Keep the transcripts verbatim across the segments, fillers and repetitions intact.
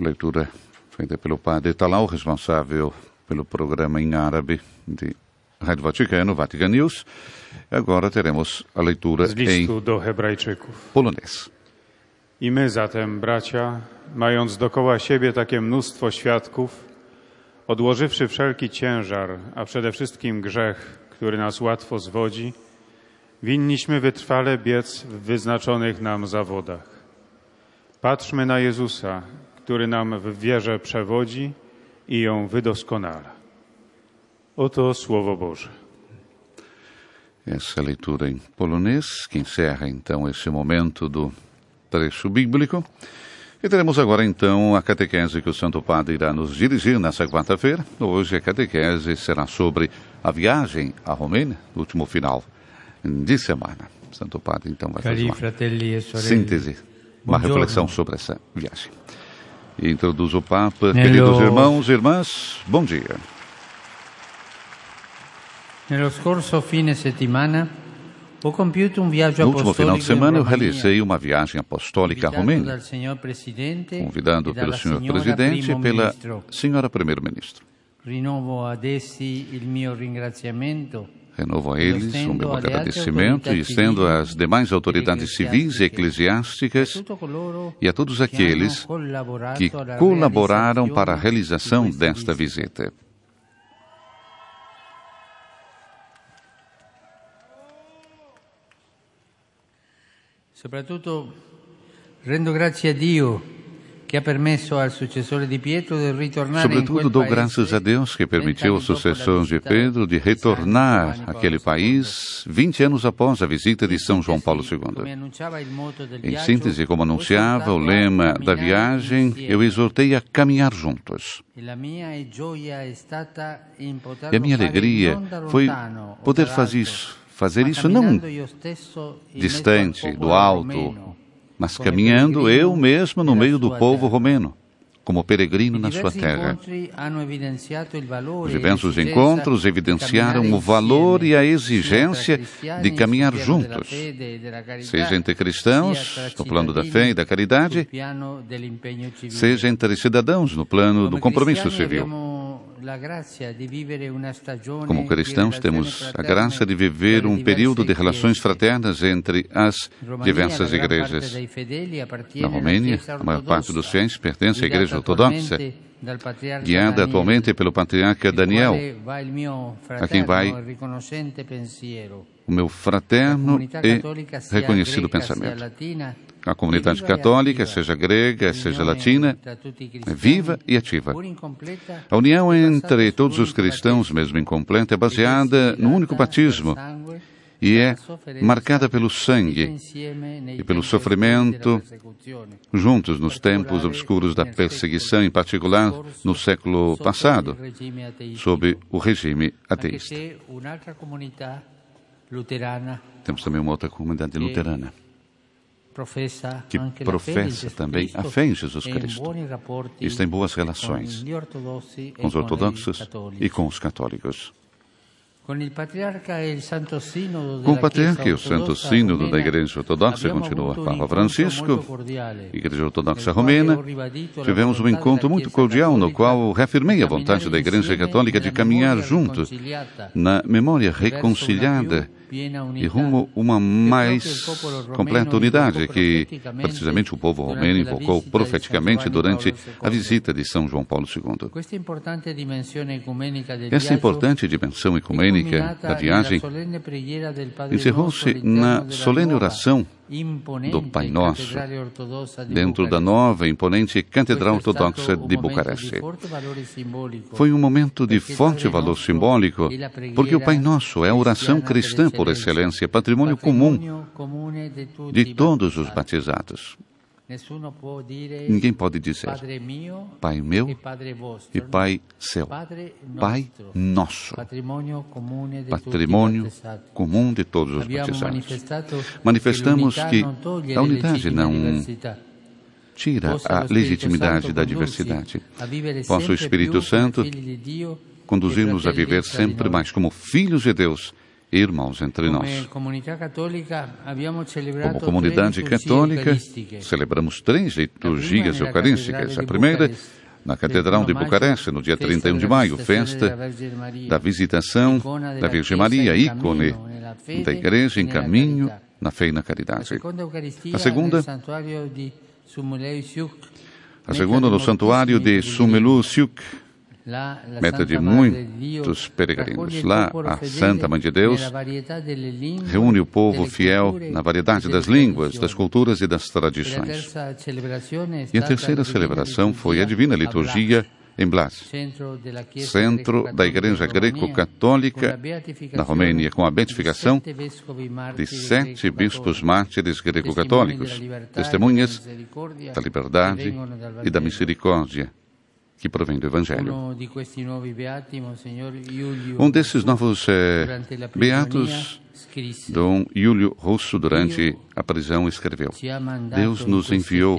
Leitura feita pelo padre Talal, responsável pelo programa em árabe de Rádio Vaticano, Vatican News. Agora teremos a leitura Z listu em do Hebrajczyków. polonês. I my zatem, bracia, mając dokoła siebie takie mnóstwo świadków, odłożywszy wszelki ciężar, a przede wszystkim grzech, który nas łatwo zwodzi, winniśmy wytrwale biec w wyznaczonych nam zawodach. Patrzmy na Jezusa, który nam w wierze przewodzi i ją wydoskonala. Oto Słowo Boże. Essa leitura em polonês, que encerra então esse momento do trecho bíblico. E teremos agora então a catequese que o Santo Padre irá nos dirigir nessa quarta-feira. Hoje a catequese será sobre a viagem à Romênia, no último final de semana. O Santo Padre então vai fazer uma síntese, uma reflexão sobre essa viagem. E introduz o Papa. Queridos irmãos e irmãs, bom dia. Nello scorso fine settimana ho compiuto un viaggio No último final de semana eu realizei Romania, uma viagem apostólica à Romênia, dal signor Presidente convidado e pelo dalla senhor signora Presidente e Primo pela Ministro. senhora Primeiro-Ministro. Rinnovo ad essi il mio ringraziamento. Renovo a eles o meu agradecimento e estendo às demais autoridades civis e eclesiásticas e a todos aqueles que colaboraram para a realização desta visita. Soprattutto rendo grazie a Dio che ha permesso al successore di Pietro di ritornare in Sobretudo quel dou paese graças a Deus que permitiu ao sucessor de Pedro de retornar àquele país vinte anos após a visita de São João Paulo segundo. Em síntese, como anunciava o lema da viagem, eu exortei a caminhar juntos. E a minha alegria foi poder fazer isso, fazer isso não distante, do alto, mas caminhando eu mesmo no meio do povo romeno, como peregrino na sua terra. Os diversos encontros evidenciaram o valor e a exigência de caminhar juntos, seja entre cristãos, no plano da fé e da caridade, seja entre cidadãos, no plano do compromisso civil. Como cristãos, temos a graça de viver um período de relações fraternas entre as diversas igrejas. Na Romênia, a maior parte dos fiéis pertence à Igreja Ortodoxa, guiada atualmente pelo patriarca Daniel, a quem vai o meu fraterno e reconhecido pensamento. A comunidade católica, seja grega, seja latina, é viva e ativa. A união entre todos os cristãos, mesmo incompleta, é baseada no único batismo e é marcada pelo sangue e pelo sofrimento, juntos nos tempos obscuros da perseguição, em particular no século passado, sob o regime ateísta. Temos também uma outra comunidade luterana, que professa também a fé em Jesus Cristo e está em boas relações com os ortodoxos e com os católicos. Com o Patriarca e o Santo Sínodo da Igreja Ortodoxa, continua Papa Francisco, Igreja Ortodoxa Romena, tivemos um encontro muito cordial no qual reafirmei a vontade da Igreja Católica de caminhar junto na memória reconciliada e rumo a uma mais completa unidade que, precisamente, o povo romeno invocou profeticamente durante a visita de São João Paulo segundo. Essa importante dimensão ecumênica da viagem encerrou-se na solene oração do Pai Nosso, dentro da nova e imponente Catedral Ortodoxa de Bucareste. Foi um momento de forte valor simbólico, porque o Pai Nosso é a oração cristã por excelência, patrimônio comum de todos os batizados. Ninguém pode dizer Pai meu e Pai seu, Pai nosso, patrimônio comum de todos os batizados. Manifestamos que a unidade não tira a legitimidade da diversidade. Possa o Espírito Santo conduzir-nos a viver sempre mais como filhos de Deus irmãos entre nós. Como comunidade católica, celebramos três liturgias eucarísticas. A primeira, na Catedral de Bucareste, no dia trinta e um de maio, festa da Visitação da Virgem Maria, ícone da Igreja em caminho na fé e na caridade. A segunda, a segunda no Santuário de Sumelu-Siuk, meta de muitos peregrinos. Lá, a Santa Mãe de Deus reúne o povo fiel na variedade das línguas, das culturas e das tradições. E a terceira celebração foi a Divina Liturgia em Blas, centro da Igreja Greco-Católica na Romênia, com a beatificação de sete bispos mártires greco-católicos, testemunhas da liberdade e da misericórdia que provém do Evangelho. Um desses novos eh, beatos, Dom Júlio Russo, durante a prisão, escreveu: Deus nos enviou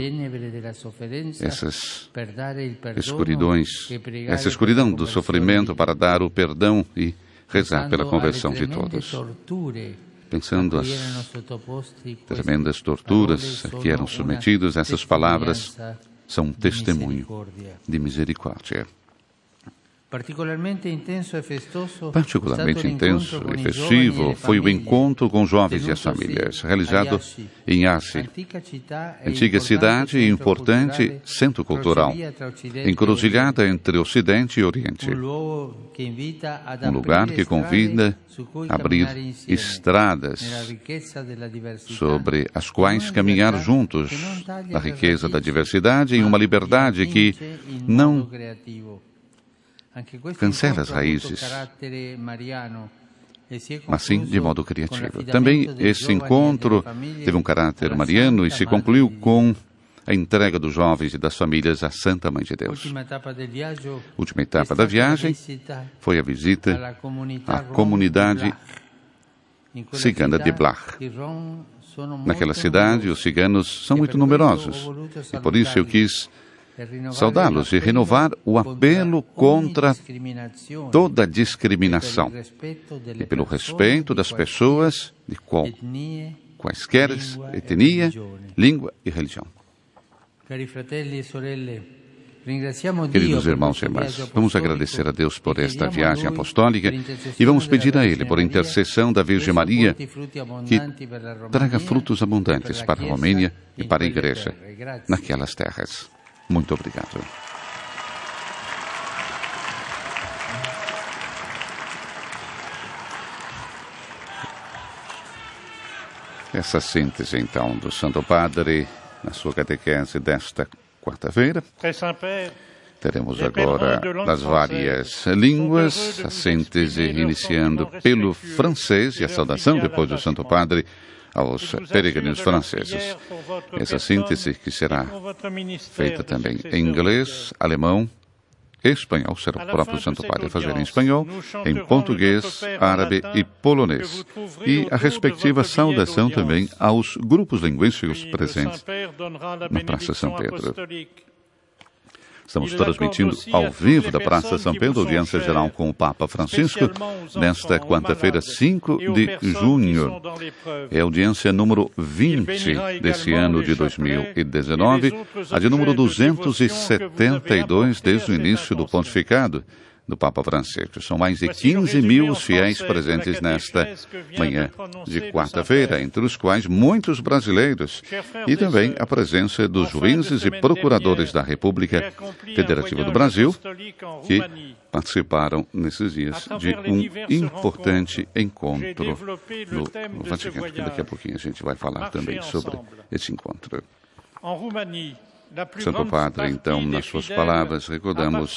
essas escuridões, essa escuridão do sofrimento para dar o perdão e rezar pela conversão de todos. Pensando as tremendas torturas a que eram submetidos, essas palavras são um testemunho de misericórdia. Particularmente intenso e festivo foi o encontro com jovens e as famílias, realizado em Iasi, antiga cidade e importante centro cultural, encruzilhada entre Ocidente e Oriente. Um lugar que convida a abrir estradas sobre as quais caminhar juntos na riqueza da diversidade e uma liberdade que não cancela as raízes, mas sim de modo criativo. Também esse encontro teve um caráter mariano e se concluiu com a entrega dos jovens e das famílias à Santa Mãe de Deus. A última etapa da viagem foi a visita à comunidade cigana de Blach. Naquela cidade, os ciganos são muito numerosos e por isso eu quis saudá-los e renovar o apelo contra toda discriminação e pelo respeito das pessoas de qual, quaisquer etnia, língua e religião. Queridos irmãos e irmãs, vamos agradecer a Deus por esta viagem apostólica e vamos pedir a Ele, por intercessão da Virgem Maria, que traga frutos abundantes para a Romênia e para a Igreja naquelas terras. Muito obrigado. Essa síntese, então, do Santo Padre na sua catequese desta quarta-feira. Teremos agora das várias línguas, a síntese iniciando pelo francês e a saudação depois do Santo Padre aos peregrinos franceses. Essa síntese que será feita também em inglês, alemão e espanhol. Será o próprio Santo Padre a fazer em espanhol, em português, árabe e polonês. E a respectiva saudação também aos grupos linguísticos presentes na Praça São Pedro. Estamos transmitindo ao vivo da Praça São Pedro, audiência geral com o Papa Francisco, nesta quarta-feira, cinco de junho. É a audiência número vinte desse ano de dois mil e dezenove, a de número duzentos e setenta e dois desde o início do pontificado do Papa Francisco. São mais de quinze mil os fiéis presentes nesta manhã de quarta-feira, entre os quais muitos brasileiros e também a presença dos juízes e procuradores da República Federativa do Brasil, que participaram nesses dias de um importante encontro no, no Vaticano. Daqui a pouquinho a gente vai falar também sobre esse encontro. Santo Padre, então, nas suas palavras, recordamos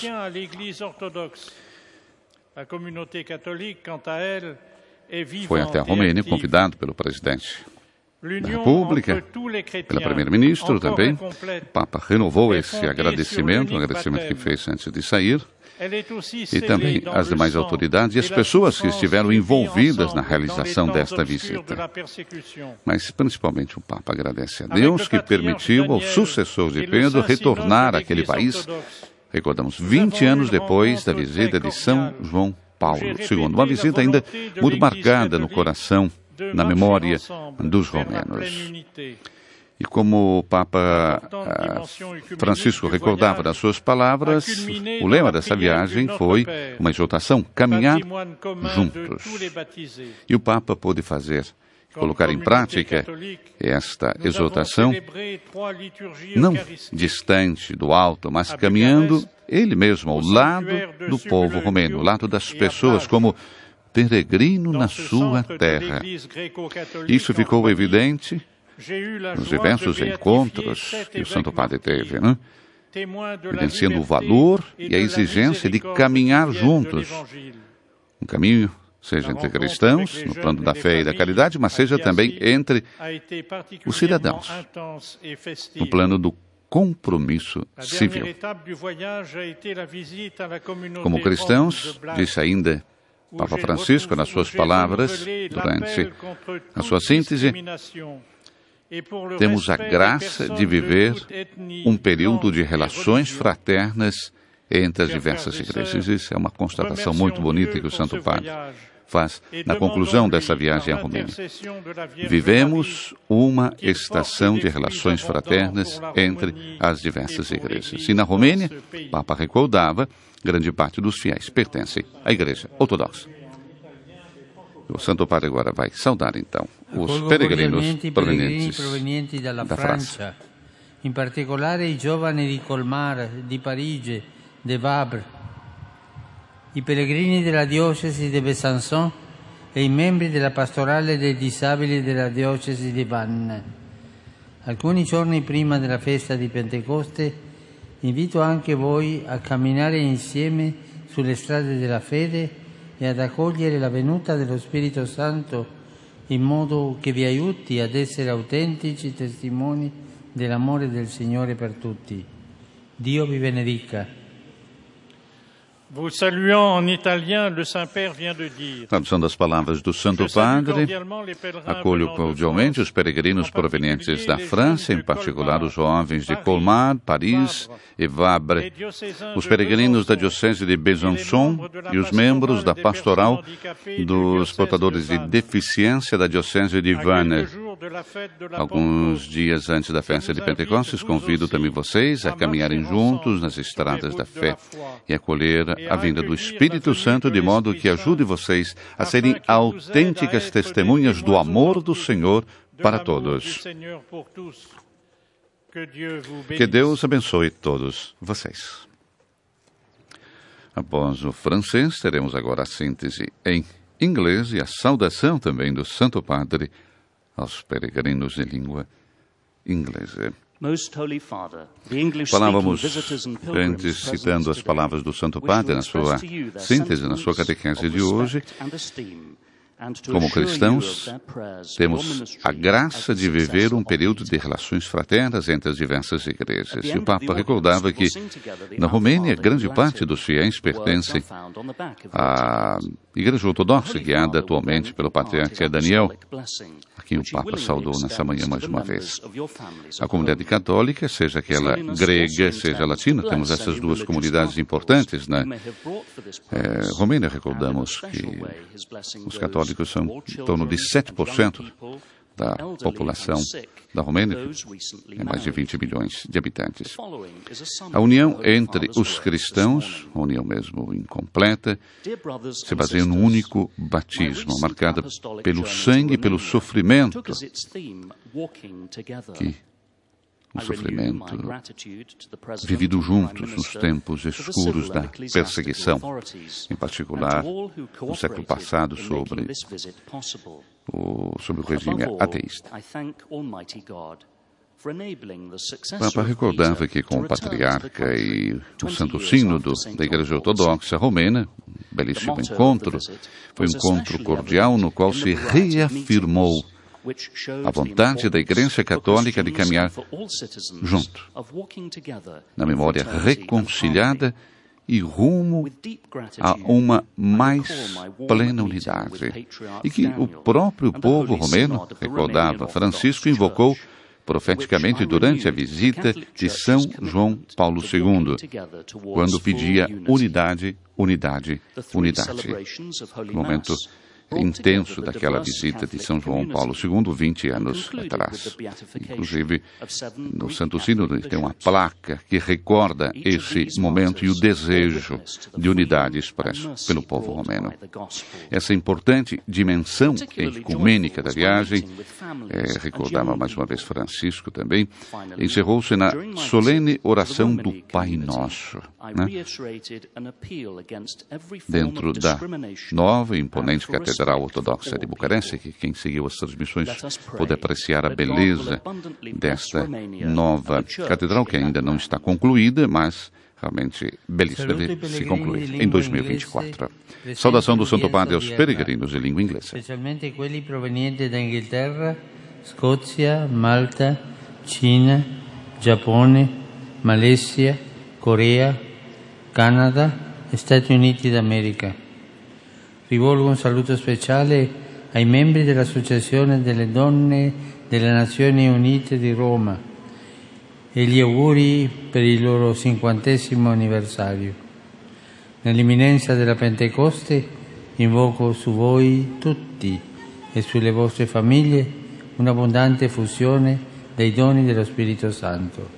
foi até a Romênia, convidado pelo presidente da República, pela primeira-ministra também. O Papa renovou esse agradecimento, o agradecimento que fez antes de sair, e também as demais autoridades e as pessoas que estiveram envolvidas na realização desta visita. Mas, principalmente, o Papa agradece a Deus que permitiu ao sucessor de Pedro retornar àquele país, recordamos, vinte anos depois da visita de São João Paulo segundo. Uma visita ainda muito marcada no coração, na memória dos romenos. E como o Papa ah, Francisco recordava nas suas palavras, o lema dessa viagem foi uma exortação, caminhar juntos. E o Papa pôde fazer, colocar em prática esta exortação, não distante do alto, mas caminhando ele mesmo ao lado do povo romeno, ao lado das pessoas, como peregrino na sua terra. Isso ficou evidente nos diversos encontros que o Santo Padre teve, né? Evidenciando o valor e a exigência de caminhar juntos. Um caminho, seja entre cristãos, no plano da fé e da caridade, mas seja também entre os cidadãos, no plano do compromisso civil. Como cristãos, disse ainda Papa Francisco nas suas palavras, durante a sua síntese, temos a graça de viver um período de relações fraternas entre as diversas igrejas. Isso é uma constatação muito bonita que o Santo Padre faz na conclusão dessa viagem à Romênia. Vivemos uma estação de relações fraternas entre as diversas igrejas. E na Romênia, o Papa recordava, grande parte dos fiéis pertencem à Igreja Ortodoxa. O Santo Padre agora vai saudar, então, os peregrinos provenientes da França. In particolare i giovani di Colmar, di Parigi, de Vabre, i pellegrini della diocesi di Besançon e i membri della pastorale dei disabili della diocesi di Vannes. Alcuni giorni prima della festa di Pentecoste invito anche voi a camminare insieme sulle strade della fede e ad accogliere la venuta dello Spirito Santo in modo che vi aiuti ad essere autentici testimoni dell'amore del Signore per tutti. Dio vi benedica. Vous saluant en italien, le Saint-Père vient de dire. Tradução das palavras do Santo Padre. Acolho cordialmente os peregrinos provenientes da França, em particular os jovens de Colmar, Paris e Vabre, os peregrinos da Diocese de Besançon e os membros da Pastoral dos Portadores de Deficiência da Diocese de Vannes. Alguns dias antes da festa de Pentecostes, convido também vocês a caminharem juntos nas estradas da fé e acolher a vinda do Espírito Santo, de modo que ajude vocês a serem autênticas testemunhas do amor do Senhor para todos. Que Deus abençoe todos vocês. Após o francês, teremos agora a síntese em inglês e a saudação também do Santo Padre aos peregrinos de língua inglesa. Falávamos antes, citando as palavras do Santo Padre na sua síntese, na sua catequese de hoje. Como cristãos, temos a graça de viver um período de relações fraternas entre as diversas igrejas. E o Papa recordava que, na Romênia, grande parte dos fiéis pertencem à Igreja Ortodoxa, guiada atualmente pelo Patriarca Daniel, a quem o Papa saudou nessa manhã mais uma vez. A comunidade católica, seja aquela grega, seja latina, temos essas duas comunidades importantes na é, Romênia. Recordamos que os católicos são em torno de sete por cento da população da Romênia, é mais de vinte milhões de habitantes. A união entre os cristãos, a união mesmo incompleta, se baseia num único batismo, marcada pelo sangue e pelo sofrimento, que um sofrimento vivido juntos nos tempos escuros da perseguição, em particular no século passado sobre o, sobre o regime ateísta. O Papa recordava que com o Patriarca e o Santo Sínodo da Igreja Ortodoxa Romena, um belíssimo encontro, foi um encontro cordial no qual se reafirmou a vontade da Igreja Católica de caminhar junto, na memória reconciliada e rumo a uma mais plena unidade. E que o próprio povo romeno, recordava Francisco, invocou profeticamente durante a visita de São João Paulo segundo, quando pedia unidade, unidade, unidade. No momento intenso daquela visita de São João Paulo segundo, vinte anos atrás. Inclusive, no Santo Sínodo tem uma placa que recorda esse momento e o desejo de unidade expresso pelo povo romeno. Essa importante dimensão ecumênica da viagem, é, recordava mais uma vez Francisco também, encerrou-se na solene oração do Pai Nosso, né? Dentro da nova e imponente catedral Ortodoxa de Bucareste, que quem seguiu as transmissões pôde apreciar a beleza desta nova catedral, que ainda não está concluída, mas realmente belíssima, deve se concluir em dois mil e vinte e quatro. Saudação do Santo Padre aos peregrinos de língua inglesa. Especialmente quelli provenienti da Inghilterra, Scozia, Malta, Cina, Giappone, Malesia, Corea, Canada e Stati Uniti d'America. Rivolgo un saluto speciale ai membri dell'Associazione delle Donne delle Nazioni Unite di Roma e gli auguri per il loro cinquantesimo anniversario. Nell'imminenza della Pentecoste invoco su voi tutti e sulle vostre famiglie un'abbondante effusione dei doni dello Spirito Santo.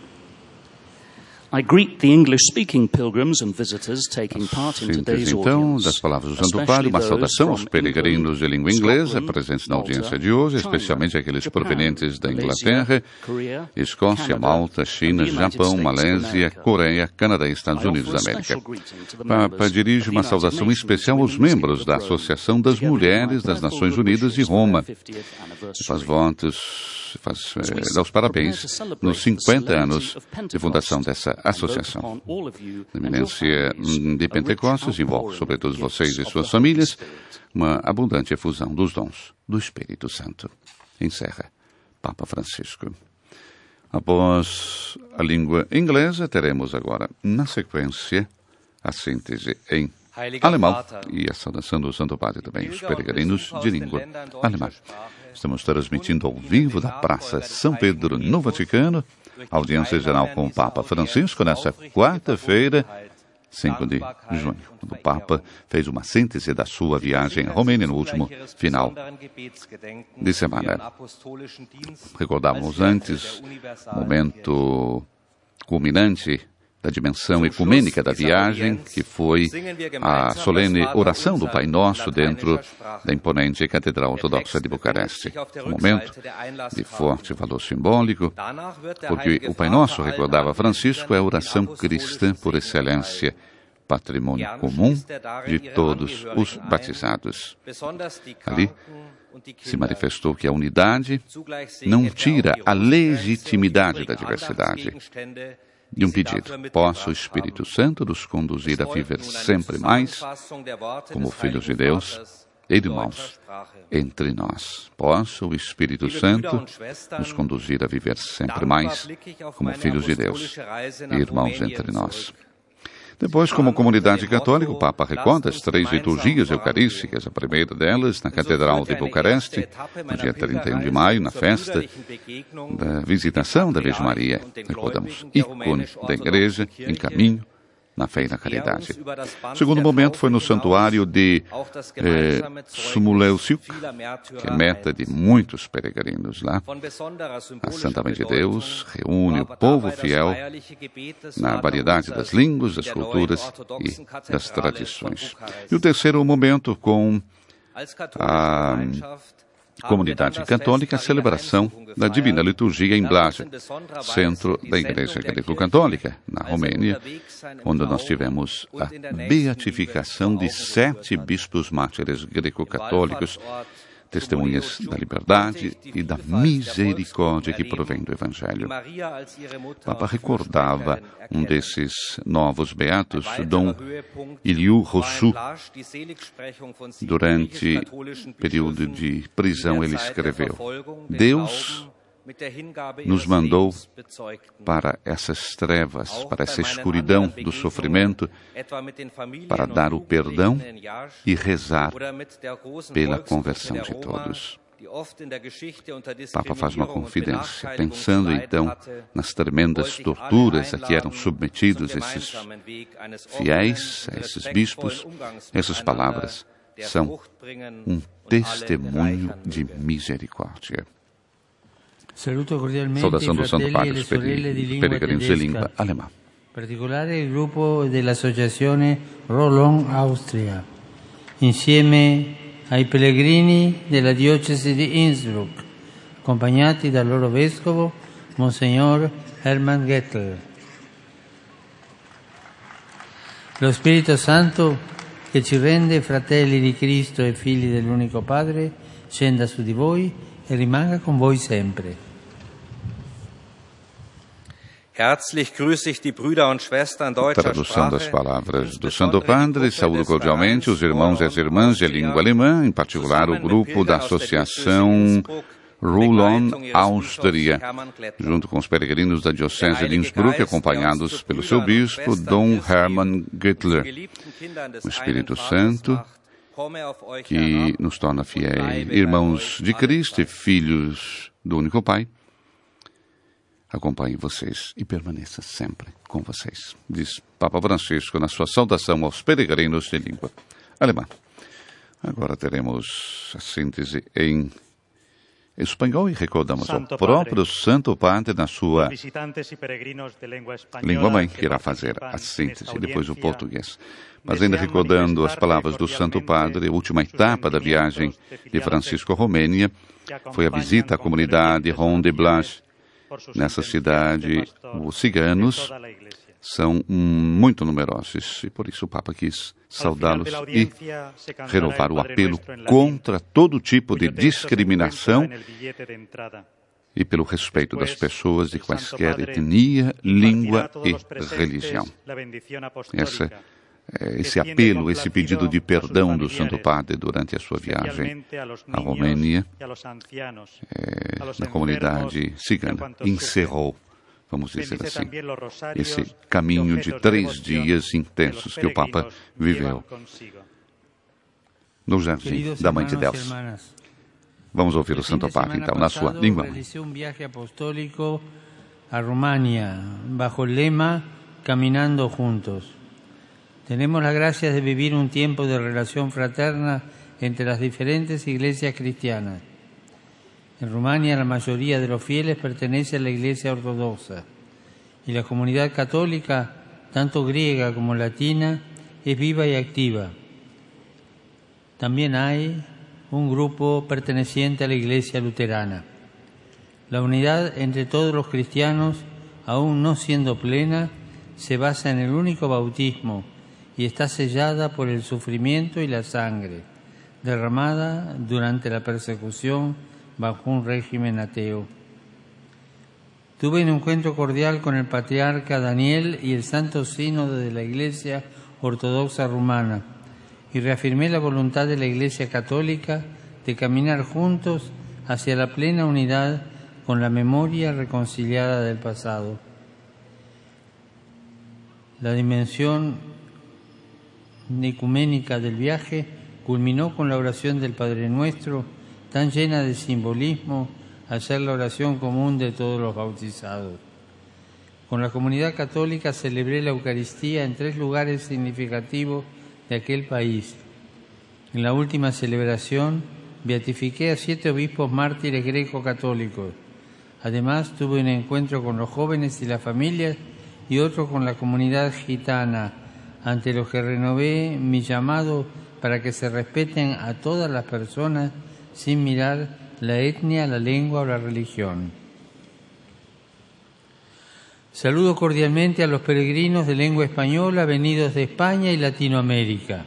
I greet the English-speaking pilgrims and visitors taking part in today's então, das palavras do Santo Padre, uma saudação aos peregrinos de língua inglesa presentes na audiência de hoje, especialmente aqueles provenientes da Inglaterra, Escócia, Malta, China, Japão, Malésia, Coreia, Canadá e Estados Unidos da América. Papa dirige uma saudação especial aos membros da Associação das Mulheres das Nações Unidas de Roma e faz votos, faz, eh, dá os parabéns nos cinquenta anos de fundação dessa associação. Na iminência de Pentecostes, invoco sobre todos vocês e suas famílias uma abundante efusão dos dons do Espírito Santo. Encerra Papa Francisco. Após a língua inglesa, teremos agora, na sequência, a síntese em alemão e a saudação do Santo Padre também, os peregrinos de língua alemã. Estamos transmitindo ao vivo da Praça São Pedro, no Vaticano, audiência geral com o Papa Francisco nessa quarta-feira, cinco de junho, quando o Papa fez uma síntese da sua viagem à Romênia no último final de semana. Recordávamos antes o momento culminante da dimensão ecumênica da viagem, que foi a solene oração do Pai Nosso dentro da imponente Catedral Ortodoxa de Bucareste. Um momento de forte valor simbólico, porque o Pai Nosso, recordava Francisco, é a oração cristã por excelência, patrimônio comum de todos os batizados. Ali se manifestou que a unidade não tira a legitimidade da diversidade. De um pedido: possa o Espírito Santo nos conduzir a viver sempre mais como filhos de Deus, irmãos entre nós. Possa o Espírito Santo nos conduzir a viver sempre mais como filhos de Deus, irmãos entre nós. Depois, como comunidade católica, o Papa recorda as três liturgias eucarísticas, a primeira delas na Catedral de Bucareste, no dia trinta e um de maio, na festa da visitação da Virgem Maria. Recordamos, ícone da Igreja, em caminho na fé e na caridade. O segundo momento foi no santuário de eh, Sumuleuciuc, que é meta de muitos peregrinos lá. A Santa Mãe de Deus reúne o povo fiel na variedade das línguas, das culturas e das tradições. E o terceiro momento com a comunidade católica, a celebração da Divina Liturgia em Blaja, centro da Igreja Greco-Católica, na Romênia, onde nós tivemos a beatificação de sete bispos mártires greco-católicos, testemunhas da liberdade e da misericórdia que provém do Evangelho. O Papa recordava um desses novos beatos, Dom Iliu Rousseau. Durante o período de prisão, ele escreveu: Deus nos mandou para essas trevas, para essa escuridão do sofrimento, para dar o perdão e rezar pela conversão de todos. O Papa faz uma confidência, pensando então nas tremendas torturas a que eram submetidos esses fiéis, esses bispos. Essas palavras são um testemunho de misericórdia. Saudação do Santo Padre aos peregrinos de língua alemã. In particolare il gruppo dell'associazione Roland Austria, insieme ai pellegrini della diocesi di Innsbruck, accompagnati dal loro vescovo, Monsignor Hermann Gettler. Lo Spirito Santo, che ci rende fratelli di Cristo e figli dell'unico Padre, scenda su di voi e rimanga con voi sempre. Herzlich grüße ich die Brüder und Schwestern deutscher Tradução das palavras do Santo Padre, saúdo cordialmente os irmãos e as irmãs de língua alemã, em particular o grupo da Associação Roland Austria, junto com os peregrinos da Diocese de Innsbruck, acompanhados pelo seu bispo, Dom Hermann Gettler. O Espírito Santo, que nos torna fiéis, irmãos de Cristo e filhos do único Pai, acompanhe vocês e permaneça sempre com vocês, diz Papa Francisco na sua saudação aos peregrinos de língua alemã. Agora teremos a síntese em espanhol e recordamos ao próprio Santo Padre na sua língua mãe, que irá fazer a síntese, e depois o português. Mas ainda recordando as palavras do Santo Padre, a última etapa da viagem de Francisco à Romênia foi a visita à comunidade Ron de Blas. Nessa cidade, os ciganos são muito numerosos e por isso o Papa quis saudá-los e renovar o apelo contra todo tipo de discriminação e pelo respeito das pessoas de quaisquer etnia, língua e religião. Essa Esse apelo, esse pedido de perdão do Santo Padre durante a sua viagem à Romênia, é, na comunidade cigana, encerrou, vamos dizer assim, esse caminho de três dias intensos que o Papa viveu no Jardim da Mãe de Deus. Vamos ouvir o Santo Padre, então, na sua língua mãe. Um viaje apostólico a Rumania, bajo el lema Caminando Juntos. Tenemos la gracia de vivir un tiempo de relación fraterna entre las diferentes iglesias cristianas. En Rumania la mayoría de los fieles pertenece a la Iglesia Ortodoxa y la comunidad católica, tanto griega como latina, es viva y activa. También hay un grupo perteneciente a la Iglesia Luterana. La unidad entre todos los cristianos, aún no siendo plena, se basa en el único bautismo y está sellada por el sufrimiento y la sangre derramada durante la persecución bajo un régimen ateo. Tuve un encuentro cordial con el patriarca Daniel y el Santo Sínodo de la Iglesia Ortodoxa Rumana y reafirmé la voluntad de la Iglesia Católica de caminar juntos hacia la plena unidad con la memoria reconciliada del pasado. La dimensión ecuménica del viaje culminó con la oración del Padre Nuestro, tan llena de simbolismo al ser la oración común de todos los bautizados. Con la comunidad católica celebré la Eucaristía en tres lugares significativos de aquel país. En la última celebración beatifiqué a siete obispos mártires greco-católicos. Además tuve un encuentro con los jóvenes y las familias y otro con la comunidad gitana, ante los que renové mi llamado para que se respeten a todas las personas sin mirar la etnia, la lengua o la religión. Saludo cordialmente a los peregrinos de lengua española venidos de España y Latinoamérica.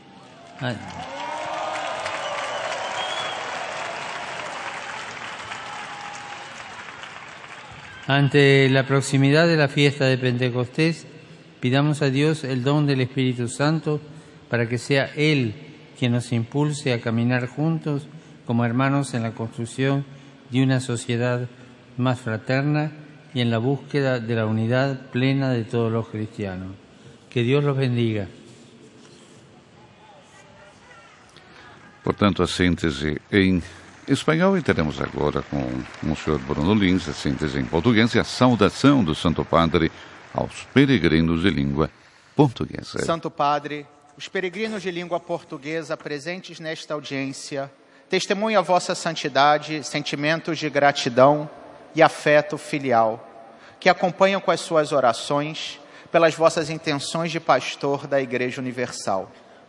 Ante la proximidad de la fiesta de Pentecostés, pidamos a Dios el don del Espíritu Santo para que sea Él quien nos impulse a caminar juntos como hermanos en la construcción de una sociedad más fraterna y en la búsqueda de la unidad plena de todos los cristianos. Que Dios los bendiga. Portanto, a síntese em espanhol e teremos agora com o senhor Bruno Lins a síntese em português e a saudação do Santo Padre aos peregrinos de língua portuguesa. Santo Padre, os peregrinos de língua portuguesa presentes nesta audiência testemunham a vossa santidade, sentimentos de gratidão e afeto filial, que acompanham com as suas orações pelas vossas intenções de pastor da Igreja Universal.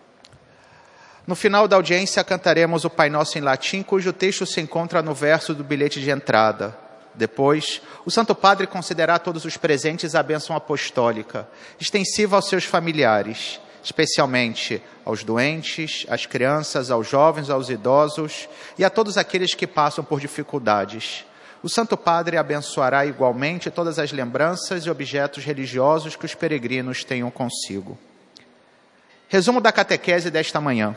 No final da audiência cantaremos o Pai Nosso em latim, cujo texto se encontra no verso do bilhete de entrada. Depois, o Santo Padre concederá a todos os presentes a bênção apostólica, extensiva aos seus familiares, especialmente aos doentes, às crianças, aos jovens, aos idosos e a todos aqueles que passam por dificuldades. O Santo Padre abençoará igualmente todas as lembranças e objetos religiosos que os peregrinos tenham consigo. Resumo da catequese desta manhã.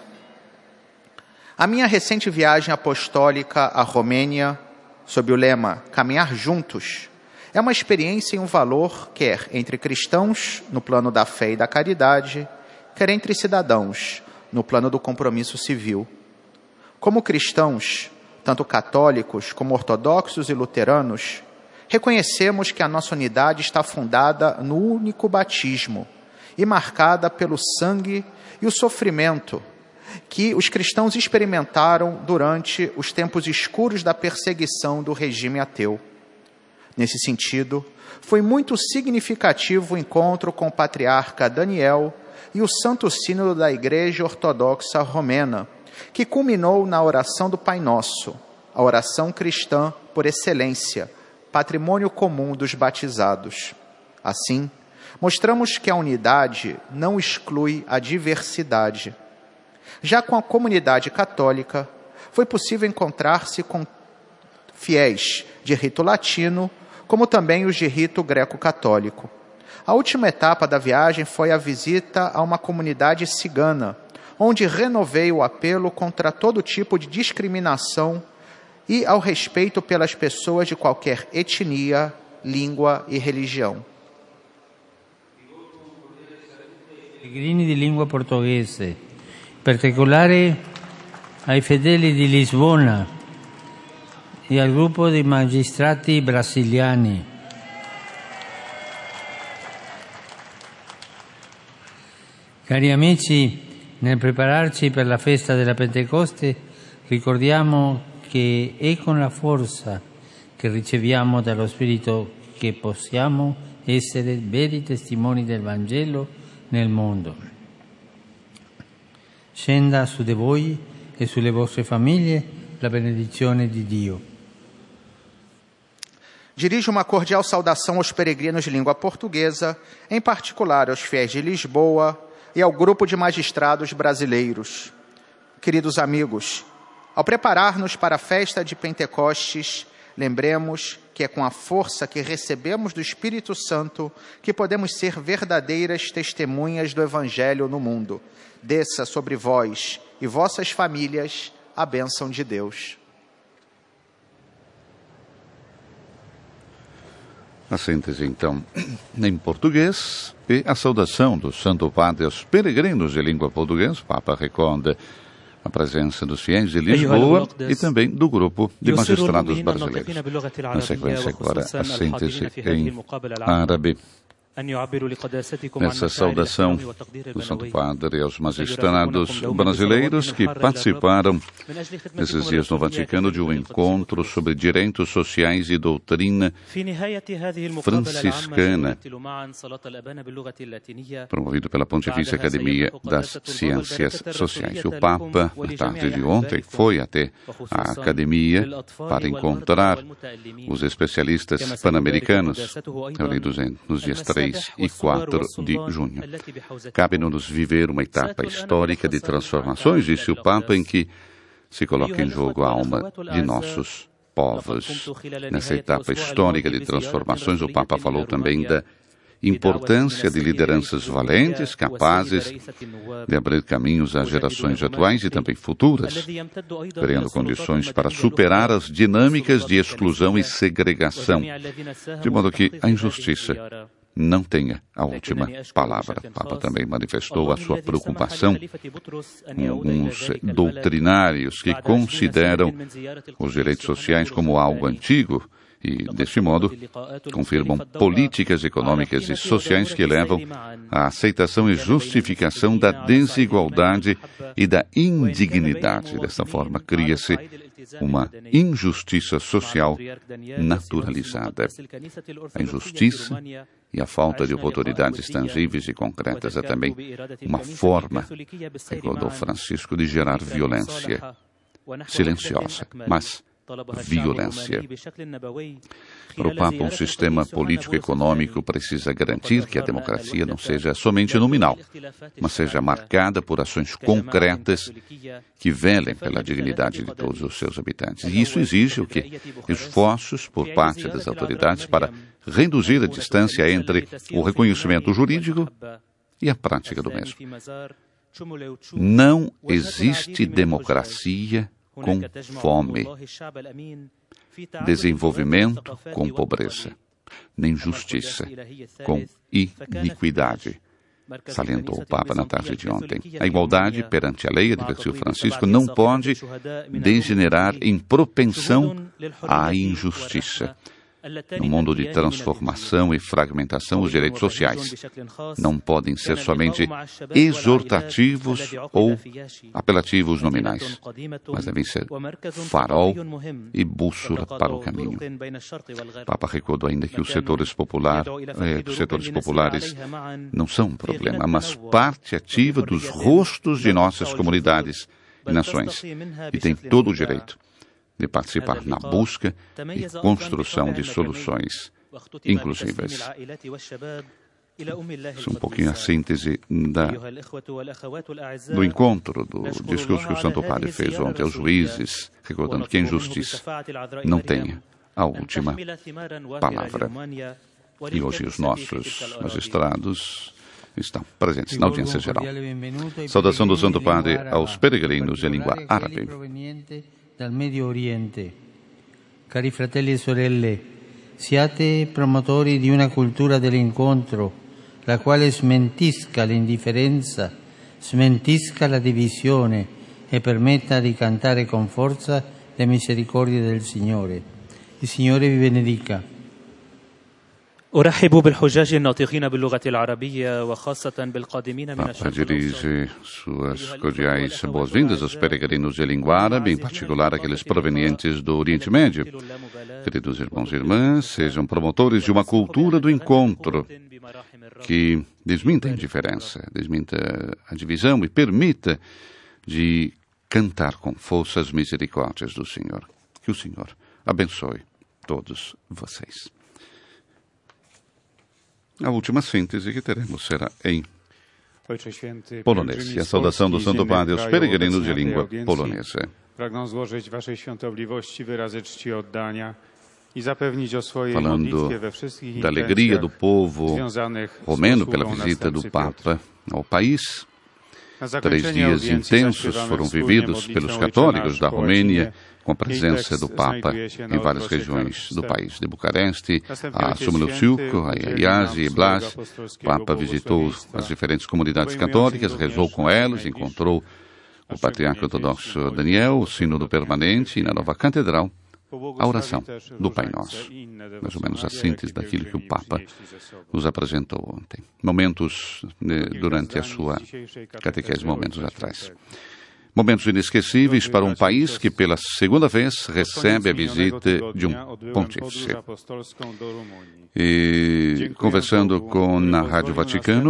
A minha recente viagem apostólica à Romênia, sob o lema Caminhar Juntos, é uma experiência e um valor, quer entre cristãos, no plano da fé e da caridade, quer entre cidadãos, no plano do compromisso civil. Como cristãos, tanto católicos como ortodoxos e luteranos, reconhecemos que a nossa unidade está fundada no único batismo e marcada pelo sangue e o sofrimento que os cristãos experimentaram durante os tempos escuros da perseguição do regime ateu. Nesse sentido, foi muito significativo o encontro com o patriarca Daniel e o Santo Sínodo da Igreja Ortodoxa Romena, que culminou na oração do Pai Nosso, a oração cristã por excelência, patrimônio comum dos batizados. Assim, mostramos que a unidade não exclui a diversidade. Já com a comunidade católica, foi possível encontrar-se com fiéis de rito latino, como também os de rito greco-católico. A última etapa da viagem foi a visita a uma comunidade cigana, onde renovei o apelo contra todo tipo de discriminação e ao respeito pelas pessoas de qualquer etnia, língua e religião. Peregrini di língua portuguesa, in particolare ai fedeli di Lisbona e al gruppo di magistrati brasiliani. Cari amici, nel prepararci per la festa della Pentecoste, ricordiamo che è con la forza che riceviamo dallo Spirito che possiamo essere veri testimoni del Vangelo nel mondo. Scenda su di voi e sulle vostre famiglie la benedizione di Dio. Dirijo uma cordial saudação aos peregrinos de língua portuguesa, em particular aos fiéis de Lisboa e ao grupo de magistrados brasileiros. Queridos amigos, ao preparar-nos para a festa de Pentecostes, lembremos que é com a força que recebemos do Espírito Santo que podemos ser verdadeiras testemunhas do Evangelho no mundo. Desça sobre vós e vossas famílias a bênção de Deus. A síntese, então, em português e a saudação do Santo Padre aos peregrinos de língua portuguesa. O Papa recorda a presença dos fiéis de Lisboa e também do grupo de magistrados brasileiros. Na sequência, agora, a síntese em árabe. Nessa saudação do Santo Padre aos magistrados brasileiros que participaram nesses dias no Vaticano de um encontro sobre direitos sociais e doutrina franciscana, promovido pela Pontifícia Academia das Ciências Sociais. O Papa, na tarde de ontem, foi até a Academia para encontrar os especialistas pan-americanos reunidos nos dias três e quatro de junho. Cabe-nos viver uma etapa histórica de transformações, disse o Papa, em que se coloca em jogo a alma de nossos povos. Nessa etapa histórica de transformações, o Papa falou também da importância de lideranças valentes, capazes de abrir caminhos às gerações atuais e também futuras, criando condições para superar as dinâmicas de exclusão e segregação, de modo que a injustiça não tenha a última palavra. O Papa também manifestou a sua preocupação com alguns doutrinários que consideram os direitos sociais como algo antigo e, deste modo, confirmam políticas econômicas e sociais que levam à aceitação e justificação da desigualdade e da indignidade. Dessa forma, cria-se uma injustiça social naturalizada. A injustiça e a falta de oportunidades tangíveis e concretas é também uma forma, recordou Francisco, de gerar violência silenciosa, mas violência. Para o Papa, um sistema político-econômico precisa garantir que a democracia não seja somente nominal, mas seja marcada por ações concretas que velem pela dignidade de todos os seus habitantes. E isso exige o quê? Esforços por parte das autoridades para reduzir a distância entre o reconhecimento jurídico e a prática do mesmo. Não existe democracia com fome, desenvolvimento com pobreza, nem justiça com iniquidade, salientou o Papa na tarde de ontem. A igualdade perante a lei, advertiu Francisco, não pode degenerar em propensão à injustiça. No mundo de transformação e fragmentação, os direitos sociais não podem ser somente exortativos ou apelativos nominais, mas devem ser farol e bússola para o caminho. O Papa recordou ainda que os setores, popular, eh, os setores populares não são um problema, mas parte ativa dos rostos de nossas comunidades e nações, e tem todo o direito de participar na busca e construção de soluções inclusivas. Isso é um pouquinho a síntese da, do encontro, do discurso que o Santo Padre fez ontem aos juízes, recordando que a injustiça não tenha a última palavra. E hoje os nossos magistrados estão presentes na audiência geral. Saudação do Santo Padre aos peregrinos em língua árabe. Dal Medio Oriente. Cari fratelli e sorelle, siate promotori di una cultura dell'incontro, la quale smentisca l'indifferenza, smentisca la divisione e permetta di cantare con forza le misericordie del Signore. Il Signore vi benedica. أرحب بالحجاج الناطقين باللغة العربية وخاصة بالقادمين من الشرق dirige suas cordiais boas-vindas aos peregrinos de língua árabe, em particular aqueles provenientes do Oriente Médio. Queridos irmãos e irmãs, sejam promotores de uma cultura do encontro que desminta a indiferença, desminta a divisão e permita de cantar com força as misericórdias do Senhor. Que o Senhor abençoe todos vocês. A última síntese que teremos será em polonês. E a saudação do Santo Padre aos peregrinos de língua polonesa. Falando da alegria do povo romeno pela visita do Papa ao país, três dias intensos foram vividos pelos católicos da Romênia, com a presença do Papa em várias regiões do país, de Bucareste a Sumileuciuco, a Iasi e Blas. O Papa visitou as diferentes comunidades católicas, rezou com elas, encontrou o patriarca ortodoxo Daniel, o sínodo permanente e na nova catedral, a oração do Pai Nosso. Mais ou menos a síntese daquilo que o Papa nos apresentou ontem. Momentos durante a sua catequese, momentos atrás. Momentos inesquecíveis para um país que pela segunda vez recebe a visita de um pontífice. E conversando com a Rádio Vaticano,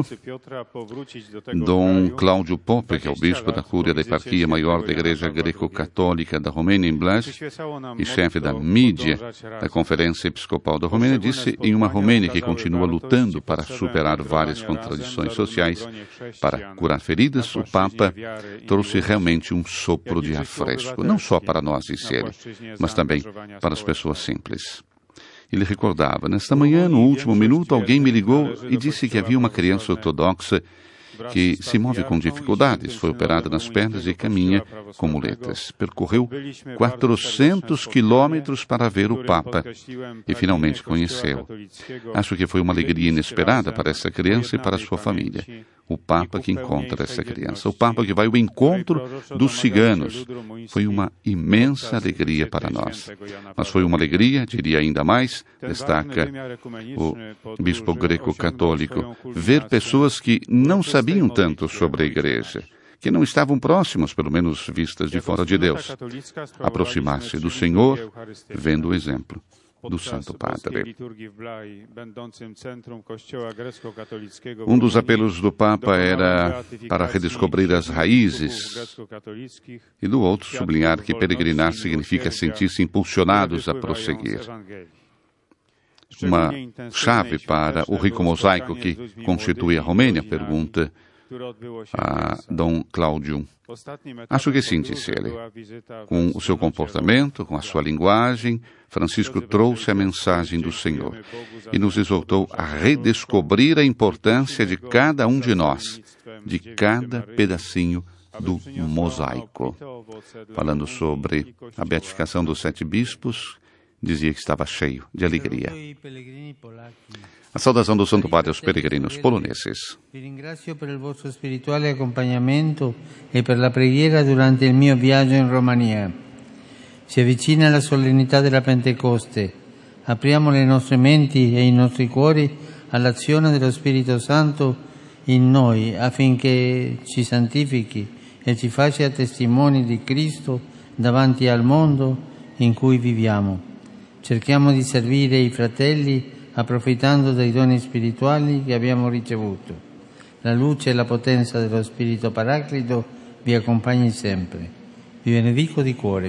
Dom Cláudio Pope, que é o bispo da Cúria da Eparquia Maior da Igreja Greco-Católica da Romênia em Blas e chefe da mídia da Conferência Episcopal da Romênia, disse em uma Romênia que continua lutando para superar várias contradições sociais, para curar feridas, o Papa trouxe realmente um sopro de ar fresco, não só para nós, disse ele, mas também para as pessoas simples. Ele recordava, nesta manhã, no último minuto, alguém me ligou e disse que havia uma criança ortodoxa que se move com dificuldades, foi operado nas pernas e caminha com muletas. Percorreu quatrocentos quilômetros para ver o Papa e finalmente conheceu. Acho que foi uma alegria inesperada para essa criança e para sua família. O Papa que encontra essa criança, o Papa que vai ao encontro dos ciganos. Foi uma imensa alegria para nós. Mas foi uma alegria, diria ainda mais, destaca o bispo greco-católico, ver pessoas que não sabiam tanto sobre a igreja, que não estavam próximos, pelo menos vistas de fora de Deus, aproximar-se do Senhor, vendo o exemplo do Santo Padre. Um dos apelos do Papa era para redescobrir as raízes e do outro sublinhar que peregrinar significa sentir-se impulsionados a prosseguir. Uma chave para o rico mosaico que constitui a Romênia, pergunta a Dom Cláudio. Acho que sim, disse ele. Com o seu comportamento, com a sua linguagem, Francisco trouxe a mensagem do Senhor e nos exortou a redescobrir a importância de cada um de nós, de cada pedacinho do mosaico. Falando sobre a beatificação dos sete bispos, dizia que estava cheio de alegria. A saudação do Santo Padre aos peregrinos poloneses. Vi ringrazio per il vostro spirituale accompagnamento e per la preghiera durante il mio viaggio in Romania. Si avvicina la solennità della Pentecoste. Apriamo le nostre menti e i nostri cuori all'azione dello Spirito Santo in noi affinché ci santifichi e ci faccia testimoni di Cristo davanti al mondo in cui viviamo. Cerchiamo di servire i fratelli approfittando dei doni spirituali che abbiamo ricevuto. La luce e la potenza dello Spirito Paraclito vi accompagni sempre. Vi benedico di cuore.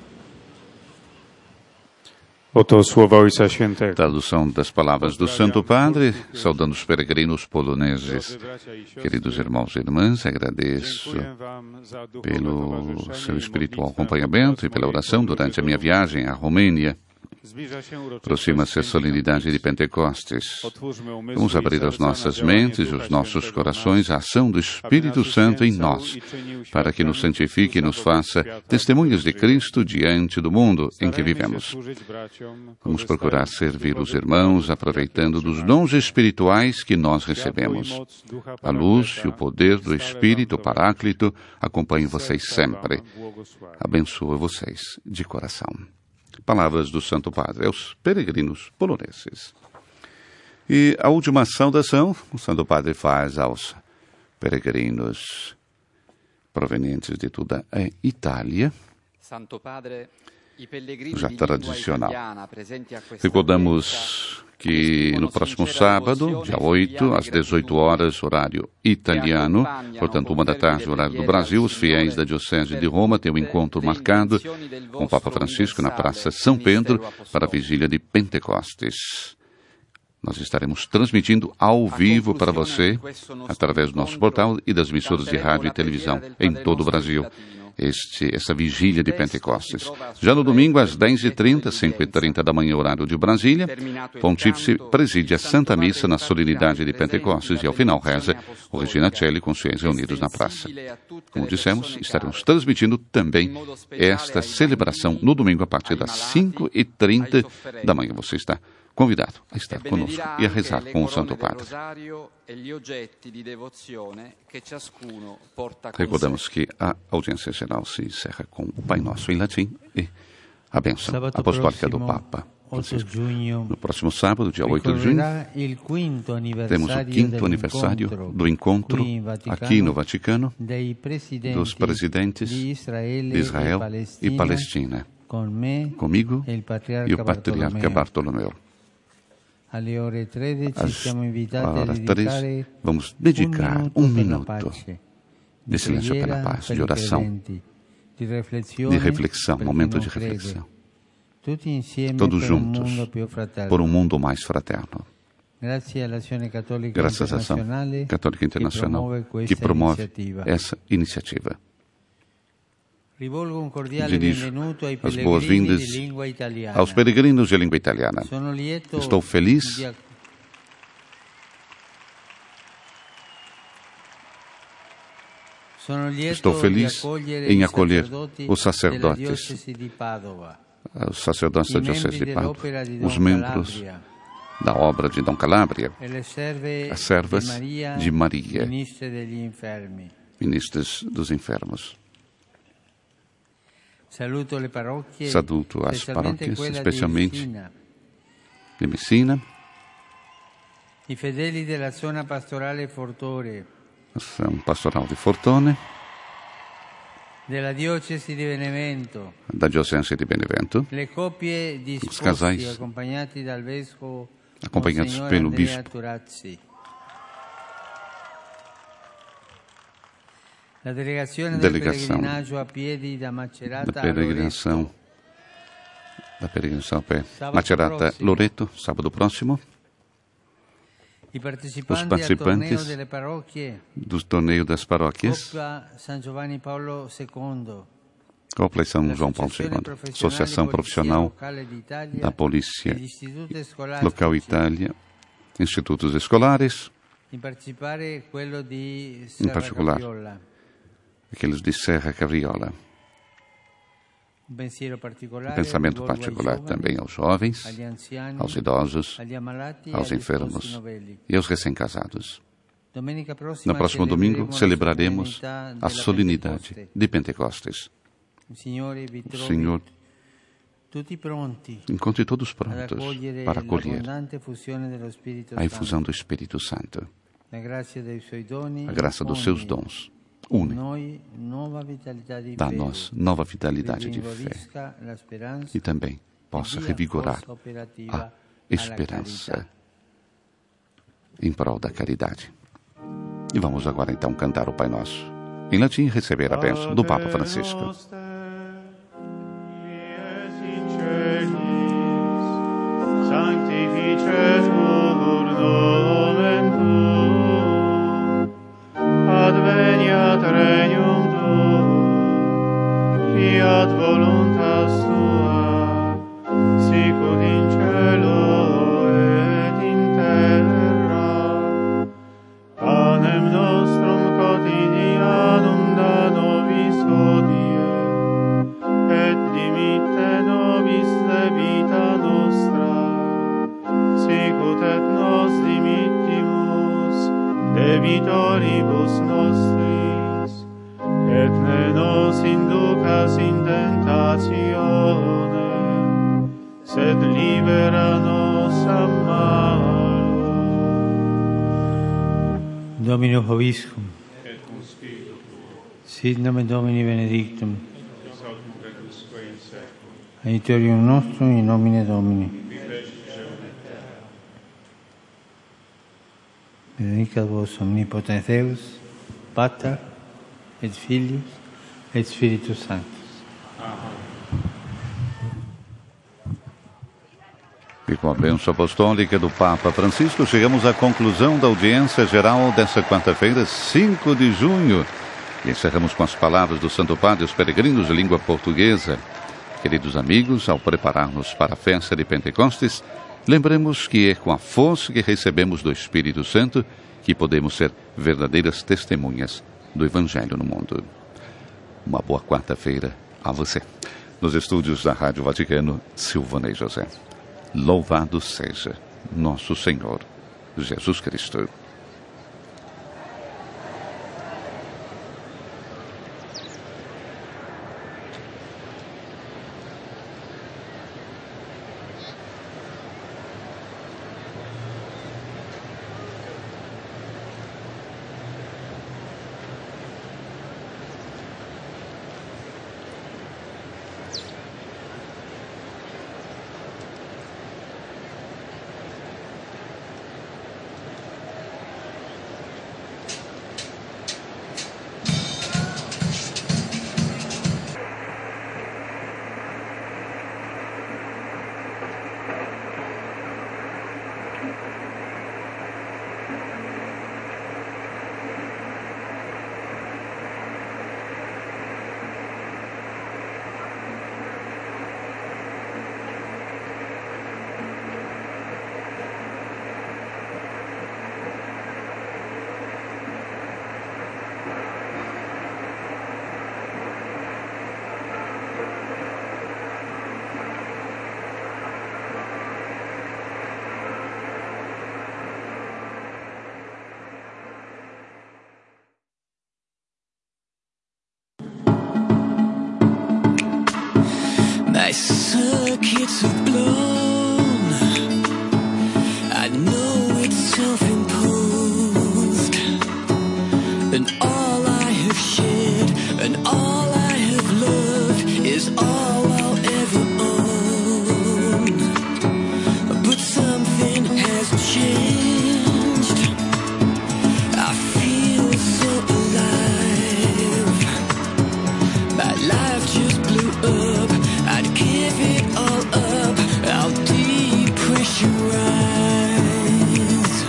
Oto słowa Ojca Świętego. Tradução das palavras do Santo Padre, saudando os peregrinos poloneses. Queridos irmãos e irmãs, agradeço pelo seu espiritual acompanhamento e pela oração durante a minha viagem à Romênia. Aproxima-se a solenidade de Pentecostes. Vamos abrir as nossas mentes e os nossos corações à ação do Espírito Santo em nós, para que nos santifique e nos faça testemunhas de Cristo diante do mundo em que vivemos. Vamos procurar servir os irmãos, aproveitando dos dons espirituais que nós recebemos. A luz e o poder do Espírito Paráclito acompanhem vocês sempre. Abençoa vocês de coração. Palavras do Santo Padre aos peregrinos poloneses. E a última saudação o Santo Padre faz aos peregrinos provenientes de toda a Itália, já tradicional. Recordamos que no próximo sábado, dia oito, às dezoito horas, horário italiano, portanto, uma da tarde, horário do Brasil, os fiéis da Diocese de Roma têm um encontro marcado com o Papa Francisco na Praça São Pedro para a vigília de Pentecostes. Nós estaremos transmitindo ao vivo para você, através do nosso portal e das emissoras de rádio e televisão em todo o Brasil. Este, essa vigília de Pentecostes. Já no domingo, às dez e trinta, cinco e trinta da manhã, horário de Brasília, Pontífice preside a Santa Missa na solenidade de Pentecostes e, ao final, reza o Regina Coeli com os fiéis reunidos na praça. Como dissemos, estaremos transmitindo também esta celebração no domingo, a partir das cinco e trinta da manhã. Você está convidado a estar conosco e a rezar com o Santo Padre. Recordamos que a audiência geral se encerra com o Pai Nosso em latim e a bênção apostólica do Papa Francisco. No próximo sábado, dia oito de junho, temos o quinto aniversário do encontro aqui no Vaticano dos presidentes de Israel e Palestina, comigo e o patriarca Bartolomeu. Às horas três, vamos dedicar um minuto de silêncio pela paz, de oração, de reflexão, momento de reflexão. Todos juntos, por um mundo mais fraterno. Graças à Ação Católica Internacional, que promove essa iniciativa. Dirijo as boas-vindas aos peregrinos de língua italiana. Estou feliz Estou feliz em acolher os sacerdotes, os sacerdotes da Diocese de Pádua, os membros da obra de Dom Calabria, as servas de Maria, ministras dos enfermos. Saluto as paróquias, especialmente de Messina, i fedeli della zona pastorale Fortore, ação pastoral de Fortone, della diocesi di Benevento, da Diocese de Benevento, le coppie di os casais accompagnati dal vescovo, acompanhados pelo bispo, Turazzi. La delegazione del pellegrinaggio a piedi da Macerata da peregrinação, da peregrinação a pé, Macerata Loreto, sábado próximo. Os participantes do torneio das paróquias, Copla e São João Paulo segundo, Associação Profissional da Polícia Local Itália, Institutos Escolares, em particular aqueles de Serra Cavriola. Um pensamento particular também aos jovens, aos idosos, aos enfermos e aos recém-casados. No próximo domingo celebraremos a solenidade de Pentecostes. O Senhor encontre todos prontos para acolher a efusão do Espírito Santo. A graça dos seus dons une, dá-nos nova vitalidade de fé e também possa revigorar a esperança em prol da caridade. E vamos agora então cantar o Pai Nosso em latim e receber a bênção do Papa Francisco. Adveniat regnum tuum, fiat voluntas tua, sicut in cielo et in terra. Panem nostrum quotidianum da nobis hodie, et dimitte nobis debita nostra, sicut et nos dimittimus debitoribus nostris, et ne nos inducas in tentatione, sed libera nos a malo. Domino Hoviscum, et cum spiritu tuo, sit nomen Domini benedictum, ex hoc nunc et usque in seculum, aiuterium nostrum in nomine Domini. Benedicat vos omnipotens Deus, Pater et Filius et Spiritus Sanctus. E com a bênção apostólica do Papa Francisco, chegamos à conclusão da audiência geral desta quarta-feira, cinco de junho. E encerramos com as palavras do Santo Padre, os peregrinos de língua portuguesa. Queridos amigos, ao preparar-nos para a festa de Pentecostes, lembremos que é com a força que recebemos do Espírito Santo que podemos ser verdadeiras testemunhas do Evangelho no mundo. Uma boa quarta-feira a você. Nos estúdios da Rádio Vaticano, Silvanei José. Louvado seja nosso Senhor Jesus Cristo. kids have blown. I know it's self-imposed, and all I have shared and all I have loved is all I'll ever own. But something has changed. I feel so alive. My life just blew up. I'd give it all up. I'll depressurize.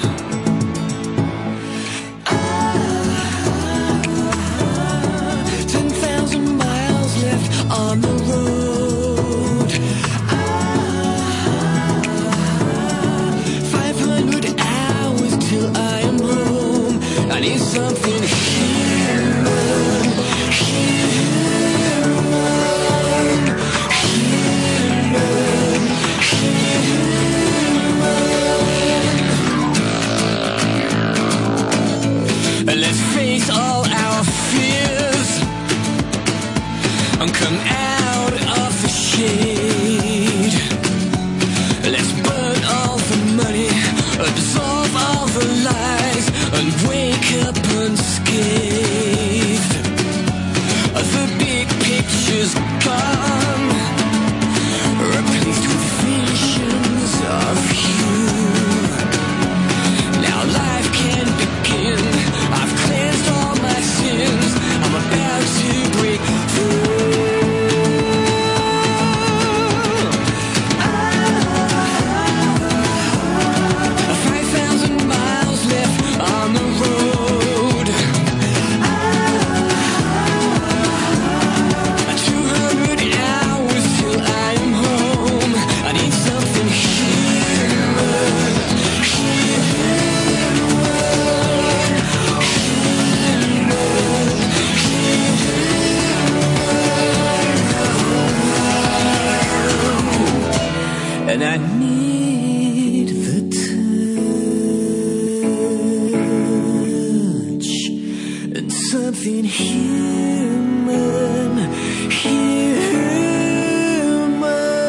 Ah, ten thousand miles left on the road. Ah, five hundred hours till I am home. I need something human, human, human, human. Let's face all our fears and come out of the shade. Let's burn all the money, absorb all the lies, and wake up unscathed. The big picture's gone, replaced with visions of you. Now life can begin. I've cleansed all my sins. I'm about to break through. Five thousand miles left on the road. Two hundred hours till I am home. I need something human, human, human. And I need the touch and something human, human.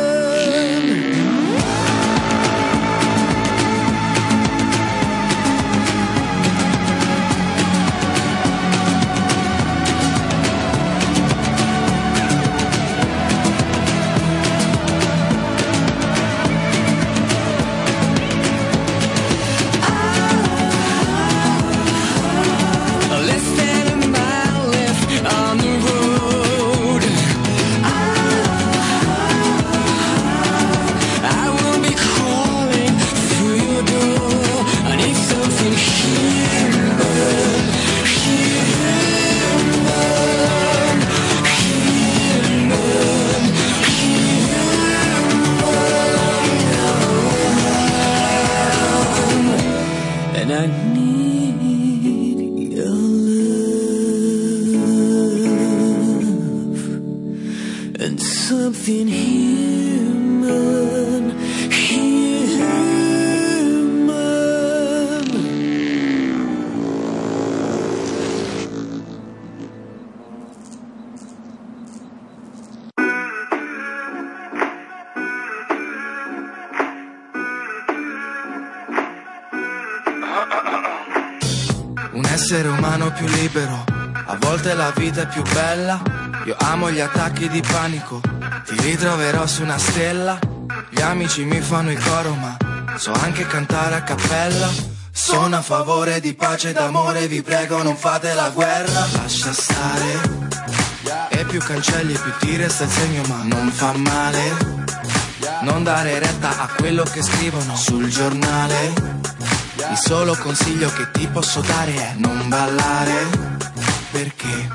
Less than a mile left on the road. I will be crawling through your door. I need something human, human, human, human. And I need your love and something human, human. Un essere umano più libero, a volte la vita è più bella. Io amo gli attacchi di panico, ti ritroverò su una stella. Gli amici mi fanno il coro ma so anche cantare a cappella. Sono a favore di pace ed amore, vi prego non fate la guerra. Lascia stare, e più cancelli più ti resta il segno ma non fa male. Non dare retta a quello che scrivono sul giornale. Il solo consiglio che ti posso dare è non ballare. Perché?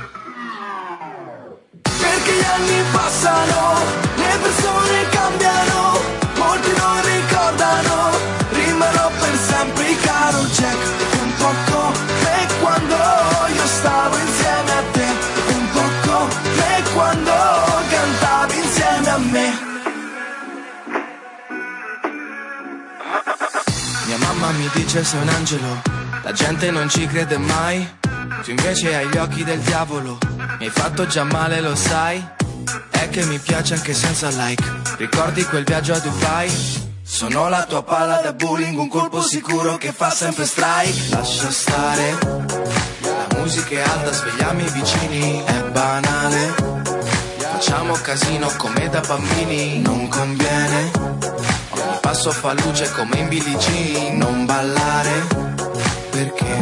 Perché gli anni passano, le persone cambiano, molti non ricordano, rimarrò per sempre il caro Jack. Un po' come quando io stavo insieme a te, un po' come quando cantavi insieme a me. Mia mamma mi dice sei un angelo, la gente non ci crede mai. Tu invece hai gli occhi del diavolo, mi hai fatto già male lo sai. è che mi piace anche senza like. Ricordi quel viaggio a Dubai? Sono la tua palla da bowling, un colpo sicuro che fa sempre strike. Lascia stare, la musica è alta, svegliamo i vicini, è banale. Facciamo casino come da bambini, non conviene. Ogni passo fa luce come in Billie Jean, non ballare, perché?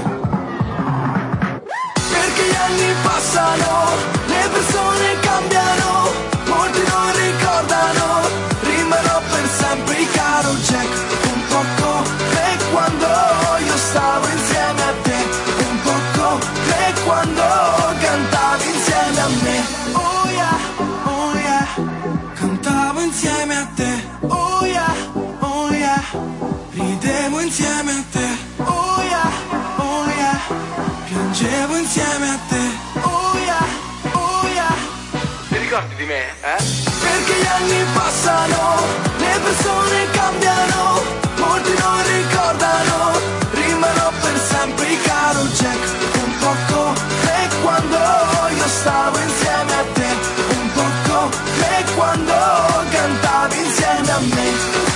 Perché gli anni passano, le persone cambiano, molti non ricordano, rimarrò per sempre i caro Jack, un po' come quando io stavo insieme a te, un po' come quando cantavi insieme a me. Oh yeah, oh yeah, cantavo insieme a te. Oh yeah, oh yeah, ridevo insieme a te. Oh yeah, oh yeah, piangevo insieme a te. Oh yeah, oh yeah. Ti ricordi di me, eh? Perché gli anni passano, le persone cambiano, molti non ricordano, rimarrò per sempre il caro Jack, un po' come quando io stavo insieme a te, un po' come quando cantavi insieme a me.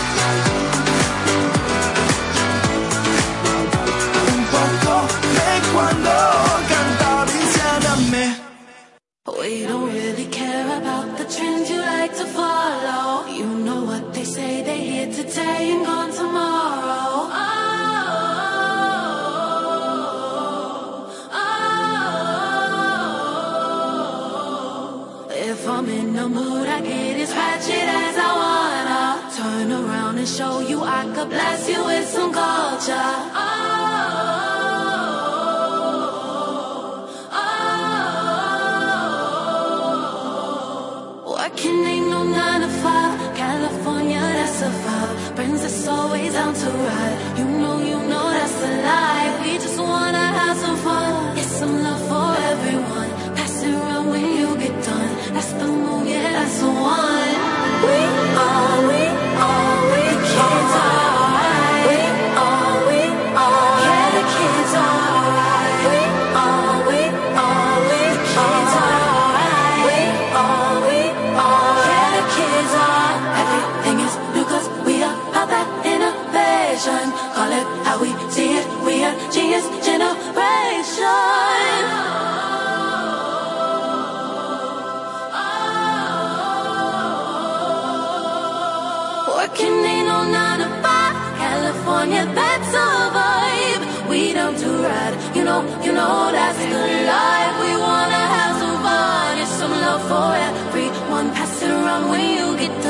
Un po' come quando cantavi insieme a me. We don't really care about the trends you like to follow. You know what they say, they're here today and gone tomorrow. Oh, oh, oh. If I'm in the mood, I get as ratchet as I wanna. Turn around and show you I could bless you with some culture. Oh, working ain't no nine to five, California, that's a vibe. Brings us always down to ride. You know, you know that's the life. We just wanna have some fun. Get some love for everyone. Pass it around when you get done. That's the move, yeah, that's the one. We are, we are, we kids alright. We are, we are, yeah, the kids alright. We are, we are, we kids alright. We are, we are, yeah, the kids are. Everything is new 'cause we are about that innovation. Call it how we see it. We are genius generation. Working ain't no nine to five, California, that's our vibe. We don't do right, you know, you know that's the life. We wanna have some fun, it's some love for everyone. Pass it around when you get done.